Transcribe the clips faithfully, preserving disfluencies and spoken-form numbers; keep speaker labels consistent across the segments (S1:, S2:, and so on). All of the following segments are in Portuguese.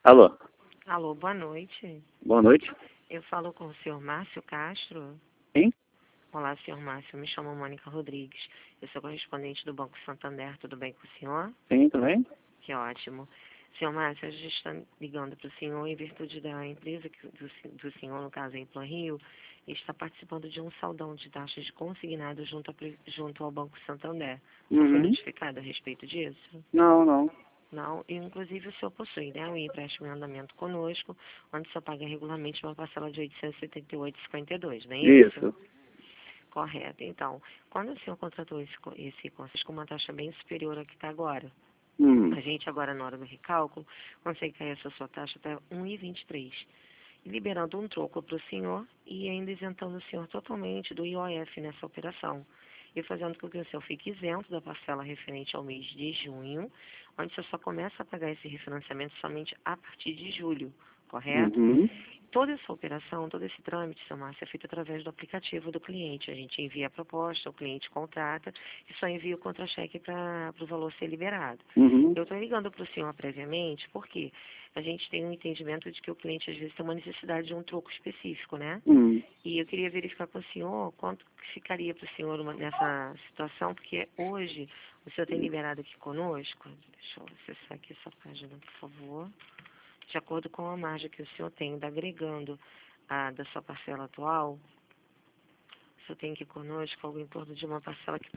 S1: Alô,
S2: Alô, boa noite.
S1: boa noite.
S2: Eu falo com o senhor Márcio Castro.
S1: Sim?
S2: Olá, senhor Márcio. Me chamo Mônica Rodrigues. Eu sou correspondente do Banco Santander. Tudo bem com o senhor?
S1: Sim, tudo bem?
S2: Que ótimo. Senhor Márcio, a gente está ligando para o senhor em virtude da empresa que, do, do senhor, no caso a Implan Rio, está participando de um saldão de taxas de consignado junto, a, junto ao Banco Santander. Você foi
S1: Uhum.
S2: notificado a respeito disso?
S1: Não, não.
S2: Não, e inclusive o senhor possui, né, um empréstimo em andamento conosco, onde o senhor paga regularmente uma parcela de oitocentos e setenta e oito reais e cinquenta e dois centavos, não é isso?
S1: Isso.
S2: Correto. Então, quando o senhor contratou esse, co- esse concessionário com uma taxa bem superior à que está agora,
S1: Hum.
S2: a gente agora na hora do recálculo consegue cair essa sua taxa até um vírgula vinte e três, liberando um troco para o senhor e ainda isentando o senhor totalmente do I O F nessa operação, e fazendo com que o senhor fique isento da parcela referente ao mês de junho, onde o senhor só começa a pagar esse refinanciamento somente a partir de julho, correto?
S1: Uhum.
S2: Toda essa operação, todo esse trâmite, seu Márcio, é feito através do aplicativo do cliente. A gente envia a proposta, o cliente contrata e só envia o contra-cheque para o valor ser liberado.
S1: Uhum.
S2: Eu estou ligando para o senhor previamente porque a gente tem um entendimento de que o cliente às vezes tem uma necessidade de um troco específico, né?
S1: Hum.
S2: E eu queria verificar com o senhor quanto que ficaria para o senhor uma, nessa situação, porque hoje o senhor tem liberado aqui conosco. Deixa eu acessar aqui essa página, por favor. De acordo com a margem que o senhor tem, ainda agregando a da sua parcela atual, o senhor tem aqui conosco algo em torno de uma parcela que...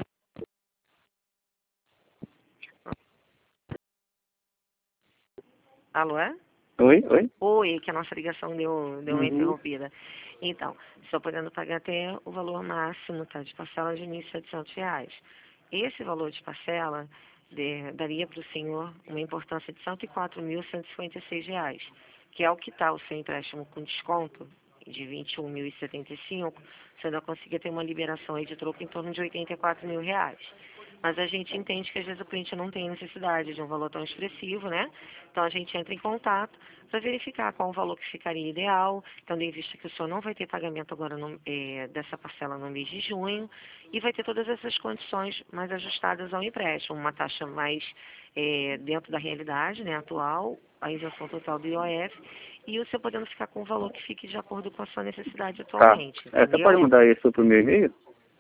S2: Alô, é?
S1: Oi, oi.
S2: Oi, que a nossa ligação deu, deu uma
S1: Uhum.
S2: interrompida. Então, só podendo pagar até o valor máximo, tá, de parcela de mil e setecentos reais. Esse valor de parcela de- daria para o senhor uma importância de cento e quatro mil cento e cinquenta e seis reais, que é o que está o seu empréstimo com desconto de vinte e um mil e setenta e cinco, você ainda conseguia ter uma liberação aí de troco em torno de oitenta e quatro mil reais. Mas a gente entende que às vezes o cliente não tem necessidade de um valor tão expressivo, né? Então a gente entra em contato para verificar qual o valor que ficaria ideal, tendo em vista que o senhor não vai ter pagamento agora no, eh, dessa parcela no mês de junho e vai ter todas essas condições mais ajustadas ao empréstimo, uma taxa mais eh, dentro da realidade, né, atual, a isenção total do I O F e o senhor podendo ficar com um valor que fique de acordo com a sua necessidade
S1: Tá.
S2: atualmente,
S1: É, você pode
S2: entendeu?
S1: mandar isso pro meu e-mail?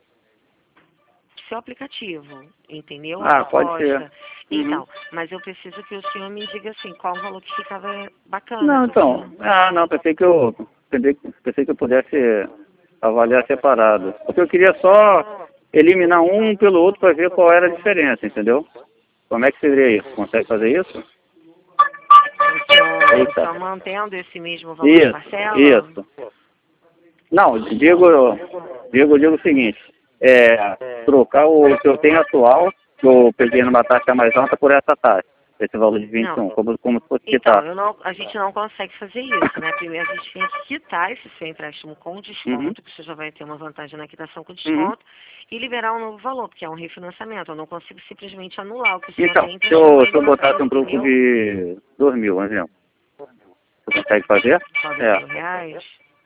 S2: Seu aplicativo, entendeu? A
S1: Ah, pode ser.
S2: proposta.
S1: Uhum.
S2: Então, mas eu preciso que o senhor me diga assim, qual o valor que ficava bacana
S1: Não,
S2: para o
S1: então.
S2: senhor.
S1: Ah, não, pensei que eu. Pensei, pensei que eu pudesse avaliar separado. Porque eu queria só eliminar um pelo outro para ver qual era a diferença, entendeu? Como é que seria isso? Consegue fazer isso?
S2: O senhor, o
S1: Eita.
S2: senhor mantendo esse mesmo valor de
S1: Isso,
S2: parcela?
S1: isso. Não, digo, digo, digo o seguinte, é, trocar o que eu tenho atual, que eu peguei numa taxa mais alta, por essa taxa, esse valor de vinte e um,
S2: Não.
S1: como, como se fosse
S2: Então,
S1: quitar.
S2: eu não, a gente não consegue fazer isso, né? Primeiro a gente tem que quitar esse seu empréstimo com desconto,
S1: Uhum,
S2: que você já vai ter uma vantagem na quitação com
S1: uhum.
S2: desconto, e liberar um novo valor, porque é um refinanciamento. Eu não consigo simplesmente anular o que o senhor
S1: Então,
S2: tem
S1: se
S2: emprestado
S1: eu, se
S2: ainda
S1: eu
S2: na
S1: botasse
S2: frente,
S1: um troco
S2: entendeu?
S1: de dois mil, um exemplo, você consegue fazer?
S2: Só dois
S1: É,
S2: mil reais.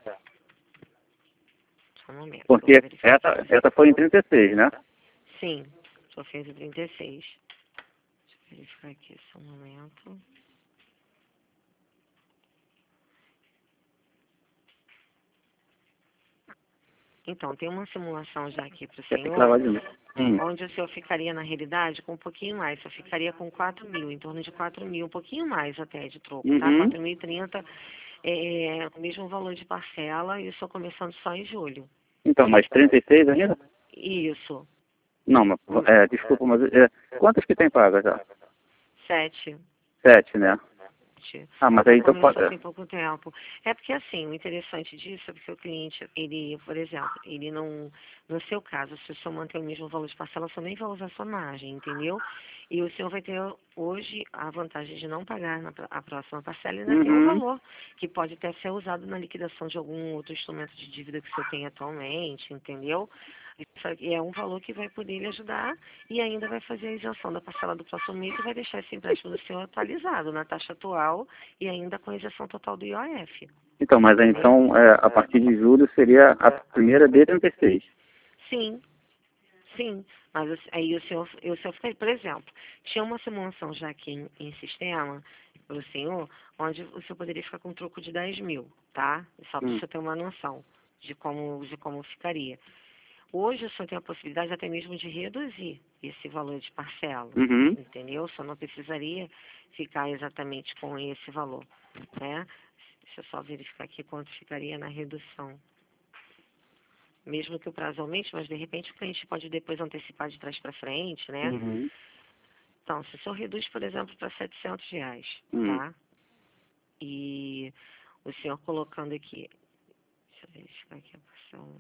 S2: Só um momento, que eu vou
S1: porque
S2: verificar
S1: essa,
S2: aqui.
S1: essa foi em trinta e seis, né?
S2: Sim, só fez em trinta e seis. Deixa eu verificar aqui só um momento. Então, tem uma simulação já aqui para o
S1: Ia ter que
S2: senhor,
S1: lavar de novo. Hum.
S2: onde o senhor ficaria na realidade com um pouquinho mais, só ficaria com quatro mil, em torno de quatro mil, um pouquinho mais até de troco, tá?
S1: Uhum.
S2: quatro mil e trinta, é, o mesmo valor de parcela e o senhor começando só em julho.
S1: Então, mais trinta e seis ainda?
S2: Isso,
S1: Não, mas,
S2: hum,
S1: é, desculpa, mas é, quantas que tem paga já?
S2: sete.
S1: Sete, né? Ah, mas aí
S2: Porque
S1: então pode.
S2: começou tem pouco tempo. É porque assim, o interessante disso é porque o cliente, ele, por exemplo, ele não, no seu caso, se o senhor manter o mesmo valor de parcela, o senhor nem vai usar a sua margem, entendeu? E o senhor vai ter hoje a vantagem de não pagar na, a próxima parcela e ainda tem um
S1: Uhum.
S2: valor que pode até ser usado na liquidação de algum outro instrumento de dívida que o senhor tem atualmente, entendeu? Isso aqui é um valor que vai poder lhe ajudar e ainda vai fazer a isenção da parcela do próximo mês e vai deixar esse empréstimo do senhor atualizado na taxa atual e ainda com a isenção total do I O F.
S1: Então, mas aí,
S2: Entendeu?
S1: então, é, a partir de julho seria a primeira de trinta e seis.
S2: Sim, Sim, mas o- aí o senhor, o senhor fica, por exemplo, tinha uma simulação já aqui em, em sistema para o senhor, onde o senhor poderia ficar com um troco de dez mil, tá? Só para o
S1: Hum.
S2: senhor ter uma noção de como, de como ficaria. Hoje o senhor tem a possibilidade até mesmo de reduzir esse valor de parcela,
S1: Uhum.
S2: entendeu? O senhor não precisaria ficar exatamente com esse valor, né? Deixa eu só verificar aqui quanto ficaria na redução. Mesmo que o prazo aumente, mas de repente o cliente pode depois antecipar de trás para frente, né?
S1: Uhum.
S2: Então, se o senhor reduz, por exemplo, para setecentos reais,
S1: Hum.
S2: tá? E o senhor colocando aqui, deixa eu verificar aqui a parcela.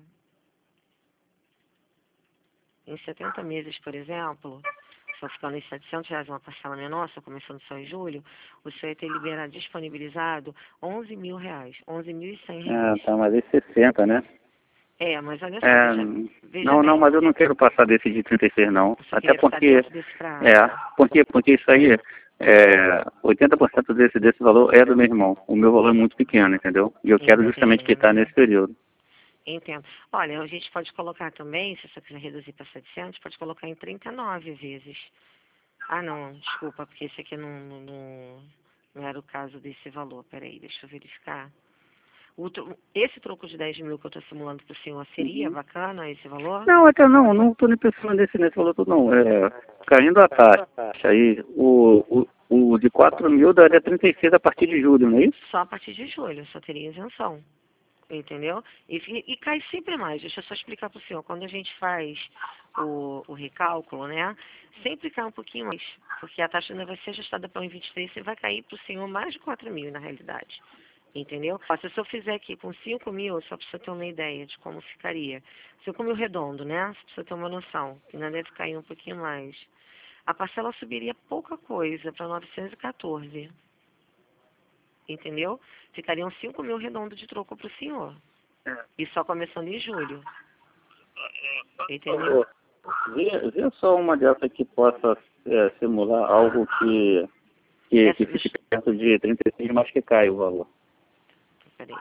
S2: Em setenta meses, por exemplo, só ficando em setecentos reais uma parcela menor, só começando só em julho, o senhor ia ter liberado, disponibilizado onze mil reais, onze mil e cem
S1: Ah,
S2: reais.
S1: tá, mas é sessenta, né?
S2: É, mas olha só,
S1: É,
S2: veja, veja
S1: não, não,
S2: bem,
S1: mas eu não quero passar desse de trinta e seis, não.
S2: o senhor
S1: Até
S2: queria ficar
S1: porque,
S2: dentro desse prazo.
S1: é, porque, porque isso aí, é, oitenta por cento desse, desse valor é do meu irmão. O meu valor é muito pequeno, entendeu? E eu quero justamente quitar nesse período.
S2: Entendo. Olha, a gente pode colocar também, se você quiser reduzir para setecentos, pode colocar em trinta e nove vezes. Ah, não, desculpa, porque esse aqui não, não, não, não era o caso desse valor. Peraí, deixa eu verificar. O tro- esse troco de dez mil que eu estou simulando para o senhor, seria
S1: Uhum.
S2: bacana esse valor?
S1: Não, até não, não estou nem pensando nesse, nesse valor todo, não. É, caindo a taxa aí, o, o, o de quatro mil daria trinta e seis a partir de julho, não é isso?
S2: Só a partir de julho, só teria isenção. Entendeu? E, fi- e cai sempre mais. Deixa eu só explicar para o senhor. Quando a gente faz o, o recálculo, né? Sempre cai um pouquinho mais. Porque a taxa ainda vai ser ajustada para um vinte e três e vai cair para o senhor mais de quatro mil, na realidade. Entendeu? Ó, se o senhor fizer aqui com cinco mil, só para o senhor ter uma ideia de como ficaria. cinco mil redondo, né? Só para o senhor ter uma noção. Ainda deve cair um pouquinho mais. A parcela subiria pouca coisa, para novecentos e quatorze. Entendeu? Ficariam cinco mil redondo de troco para o senhor. E só começando em julho. Entendeu?
S1: Vê, vê só uma dessas que possa é, simular algo que, que,
S2: Essa,
S1: que
S2: deixa,
S1: fique perto de trinta e seis, mas que cai o valor.
S2: peraí.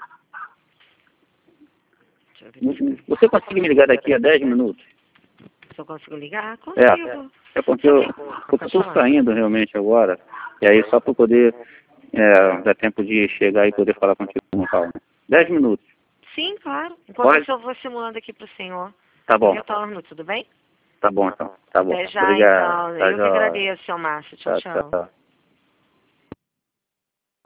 S2: Deixa eu verificar.
S1: Você consegue me ligar daqui a dez minutos?
S2: Se eu consigo ligar?
S1: É,
S2: Consigo.
S1: é porque eu
S2: Pode
S1: estou
S2: falar.
S1: saindo realmente agora, e aí só para poder é, dar tempo de chegar e poder falar contigo com calma. Dez minutos.
S2: Sim, claro. Enquanto
S1: Pode?
S2: isso, eu vou simulando aqui para o senhor.
S1: Tá
S2: Eu
S1: bom,
S2: retorno, tudo bem?
S1: tá bom então, tá bom.
S2: Até já,
S1: Obrigado,
S2: então.
S1: tá
S2: Eu que
S1: jóia.
S2: agradeço, seu Márcio. Tchau,
S1: Tchau,
S2: tchau.
S1: tchau.